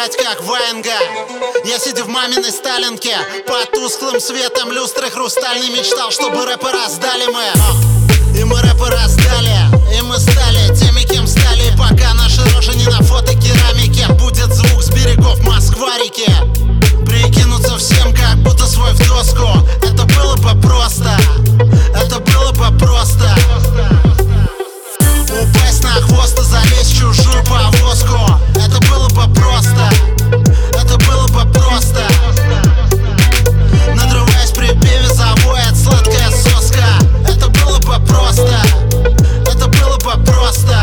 играть как Ваенга. Я, сидя в маминой сталинке, под тусклым светом люстры хрустальной, мечтал, чтобы рэпы раздали мы. И мы рэпы раздали, и мы стали теми, кем стали. И пока наши рожи не на фотокерамике, будет звук с берегов Москва-реки. Прикинуться всем, как будто свой в доску. Это было бы просто, это было бы просто. Упасть на хвост и залезть в чужую повозку. Это было бы просто, это было бы просто. Надрываясь при пиве, завоет сладкая соска. Это было бы просто, это было бы просто.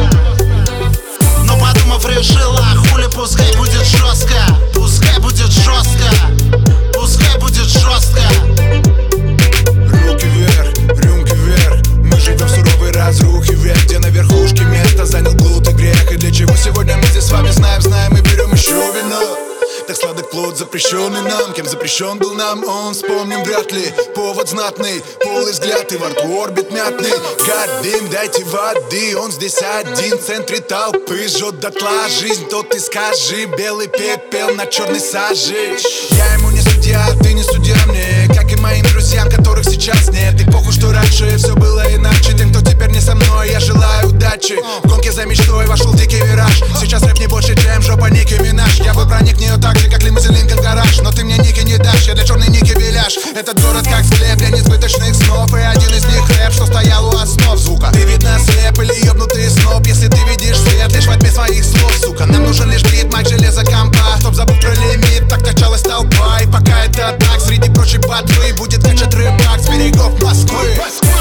Но подумав, решила, хули, пускай будет жестко. Пускай будет жестко, пускай будет жестко. Руки вверх, рюмки вверх. Мы живем в суровой разрухе век, где на верхушке место занял блуд и грех. И для чего сегодня мы здесь с вами знаем и берем еще вино. Так сладок плод, запрещенный нам. Кем запрещен был нам он, вспомним вряд ли. Повод знатный, полый взгляд и во рту орбит мятный. Гордим, дайте воды, он здесь один в центре толпы. Жжет дотла жизнь, то ты скажи. Белый пепел на черной саже. Я ему не судья, ты не судья мне. Как и моим друзьям, которых сейчас нет. И похуй, что раньше все было иначе. Тем, кто теперь не со мной, я желаю удачи. В гонке за мечтой вошел в дикий вираж. Сейчас рэп не больше, чем жопа Ники Минаж. Я бы проник в нее так же, как лимузин Линкольн в гараж. Но ты мне ники не дашь, я для черной ники беляш. Этот город как склеп для несбыточных снов. И один из них рэп, что стоял у основ звука. Ты видно слеп или ёбнутый сноб. Если ты видишь свет лишь во тьме своих слов, сука. Нам нужен лишь бит, мать железо компа. Чтоб забыл про лимит, так качалась толпа. И пока это так, среди прочей ботвы будет качать рыбак с берегов Москвы.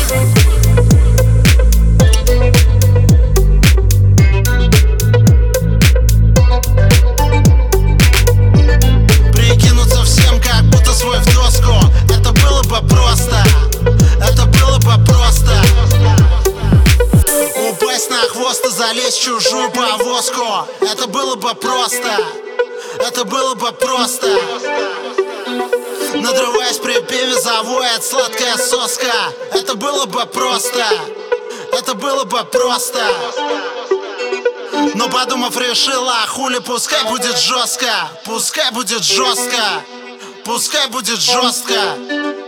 Прикинуться всем, как будто свой в доску. Это было бы просто, это было бы просто. Упасть на хвост и залезть в чужую повозку. Это было бы просто, это было бы просто. Надрываясь при пиве, завоет сладкая соска. Это было бы просто, это было бы просто. Но подумав, решила, хули, пускай будет жестко. Пускай будет жестко, пускай будет жестко.